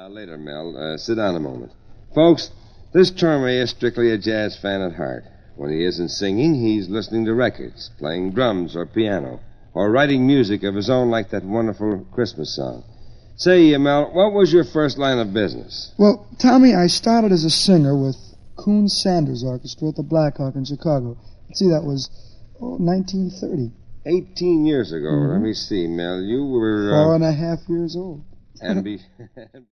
Later, Mel. Sit down a moment. Folks, this Torme is strictly a jazz fan at heart. When he isn't singing, he's listening to records, playing drums or piano, or writing music of his own like that wonderful Christmas song. Say, Mel, what was your first line of business? Well, Tommy, I started as a singer with Coon Sanders Orchestra at the Blackhawk in Chicago. Let's see, that was 1930. 18 years ago. Mm-hmm. Let me see, Mel. You were... 4.5 years old. And